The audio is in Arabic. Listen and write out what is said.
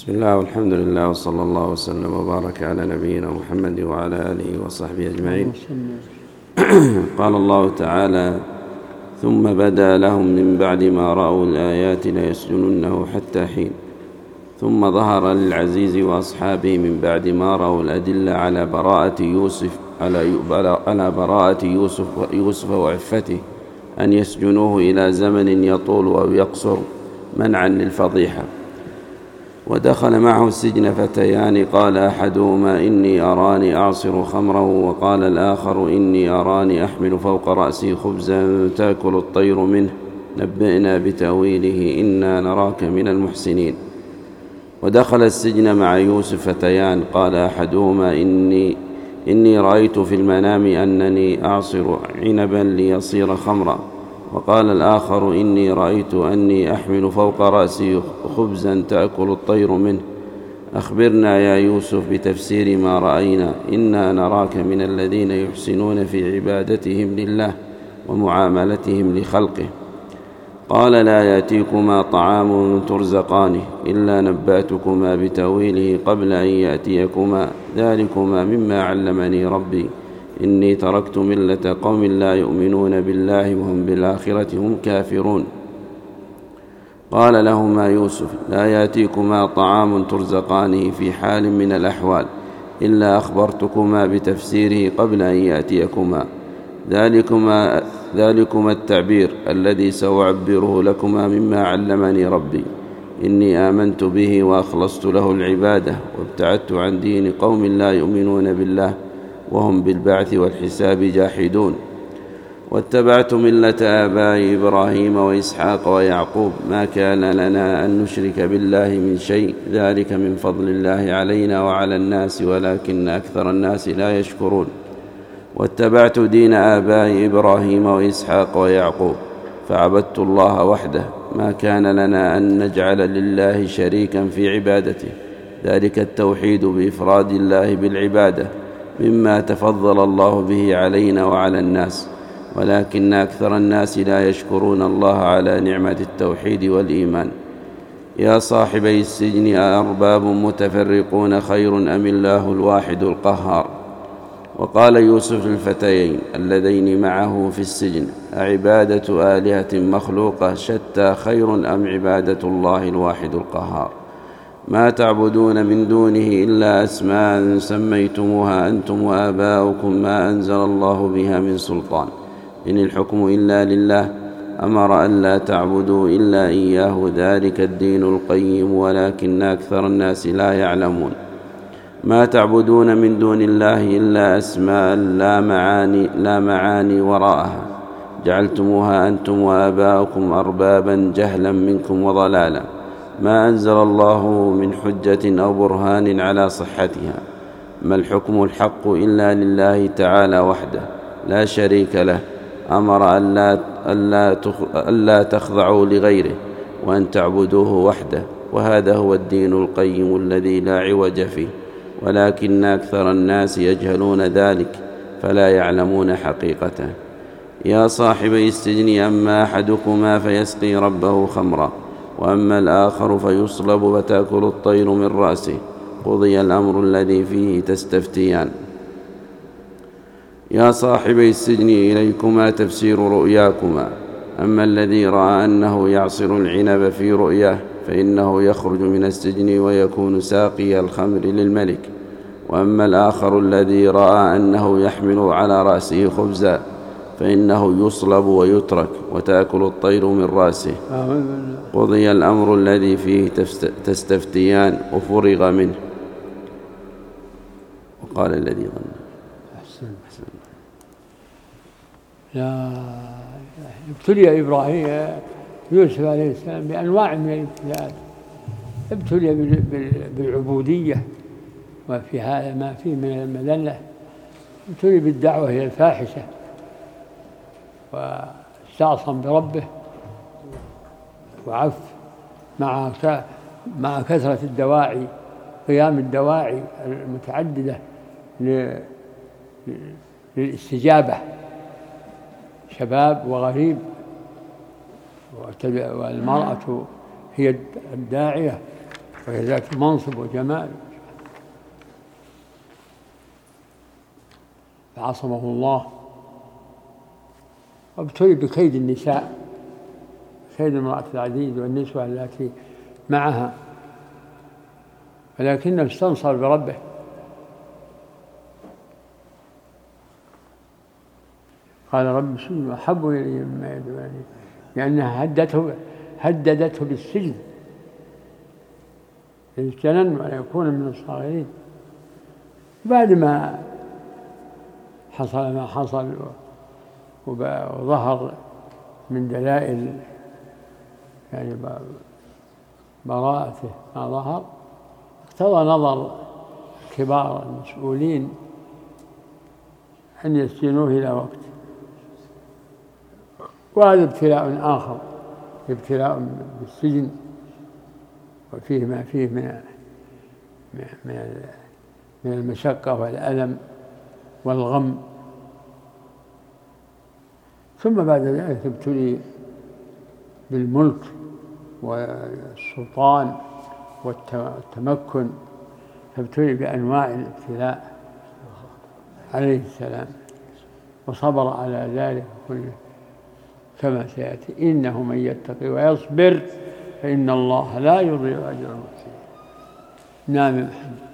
بسم الله والحمد لله وصلى الله وسلم وبارك على نبينا محمد وعلى آله وصحبه أجمعين. قال الله تعالى: ثم بدا لهم من بعد ما رأوا الآيات ليسجننه حتى حين. ثم ظهر للعزيز وأصحابه من بعد ما رأوا الأدلة على براءة يوسف وعفته أن يسجنوه إلى زمن يطول أو يقصر منعا للفضيحة. ودخل معه السجن فتيان، قال أحدهما: إني أراني أعصر خمرا، وقال الآخر: إني أراني أحمل فوق رأسي خبزا تأكل الطير منه، نبئنا بتأويله إنا نراك من المحسنين. ودخل السجن مع يوسف فتيان، قال أحدهما: إني رأيت في المنام أنني أعصر عنبا ليصير خمرا، وقال الآخر: إني رأيت أني أحمل فوق رأسي خبزا تأكل الطير منه، أخبرنا يا يوسف بتفسير ما رأينا إنا نراك من الذين يحسنون في عبادتهم لله ومعاملتهم لخلقه. قال: لا يأتيكما طعام ترزقانه إلا نبأتكما بتأويله قبل أن يأتيكما، ذلكما مما علمني ربي، إني تركت ملة قوم لا يؤمنون بالله وهم بالآخرة هم كافرون. قال لهما يوسف: لا يأتيكما طعام ترزقانه في حال من الأحوال إلا أخبرتكما بتفسيره قبل أن يأتيكما، ذلكما التعبير الذي سأعبره لكما مما علمني ربي، إني آمنت به وأخلصت له العبادة، وابتعدت عن دين قوم لا يؤمنون بالله وهم بالبعث والحساب جاحدون. واتبعت ملة آبائي إبراهيم وإسحاق ويعقوب، ما كان لنا أن نشرك بالله من شيء، ذلك من فضل الله علينا وعلى الناس ولكن أكثر الناس لا يشكرون. واتبعت دين آبائي إبراهيم وإسحاق ويعقوب، فعبدت الله وحده، ما كان لنا أن نجعل لله شريكا في عبادته، ذلك التوحيد بإفراد الله بالعبادة مما تفضل الله به علينا وعلى الناس، ولكن أكثر الناس لا يشكرون الله على نعمة التوحيد والإيمان. يا صاحبي السجن أأرباب متفرقون خير أم الله الواحد القهار؟ وقال يوسف للفتيين اللذين معه في السجن: أعبادة آلهة مخلوقة شتى خير أم عبادة الله الواحد القهار؟ ما تعبدون من دونه إلا أسماء سميتموها أنتم وآباؤكم ما أنزل الله بها من سلطان، إن الحكم إلا لله، أمر أن لا تعبدوا إلا إياه، ذلك الدين القيم ولكن أكثر الناس لا يعلمون. ما تعبدون من دون الله إلا أسماء لا معاني وراءها، جعلتموها أنتم وآباؤكم أربابا جهلا منكم وضلالا، ما أنزل الله من حجة أو برهان على صحتها. ما الحكم الحق إلا لله تعالى وحده لا شريك له، أمر ألا تخضعوا لغيره وأن تعبدوه وحده، وهذا هو الدين القيم الذي لا عوج فيه، ولكن أكثر الناس يجهلون ذلك فلا يعلمون حقيقته. يا صاحبي السجن أما أحدكما فيسقي ربه خمرا، وأما الآخر فيصلب وتأكل الطير من رأسه، قضي الأمر الذي فيه تستفتيان. يا صاحبي السجن إليكما تفسير رؤياكما، أما الذي رأى أنه يعصر العنب في رؤياه فإنه يخرج من السجن ويكون ساقي الخمر للملك، وأما الآخر الذي رأى أنه يحمل على رأسه خبزا فإنه يصلب ويترك وتأكل الطير من رأسه، قضي الأمر الذي فيه تستفتيان وفرغ منه. وقال الذي ظن أحسن. لا ابتلي إبراهيم يوسف عليه السلام بأنواع من الابتلاءات، ابتلي بالعبودية وفي هذا ما فيه من المذلة، ابتلي بالدعوة إلى الفاحشة واستعصم بربه وعف مع كثرة الدواعي، قيام الدواعي المتعددة للاستجابة، شباب وغريب، والمرأة هي الداعية وهي ذات منصب وجمال، فعصمه الله. وابتلي بكيد النساء، كيد امرأة العزيز والنسوة التي معها، ولكنه استنصر بربه. قال رب السجن أحب إلي مما يدعونني، لأنها هددته بالسجن للجنن ولا يكون من الصاغرين. بعد ما حصل ما حصل وظهر من دلائل يعني براءته ما ظهر، اقتضى نظر كبار المسؤولين أن يسجنوه إلى وقت. وهذا ابتلاء آخر، ابتلاء بالسجن، وفيه ما فيه من المشقة والألم والغم. ثم بعد ذلك ابتلي بالملك والسلطان والتمكن، فابتلي بأنواع الابتلاء عليه السلام، وصبر على ذلك كله كما سيأتي. إنه من يتقي ويصبر فإن الله لا يضيع أجر المحسنين. نعم.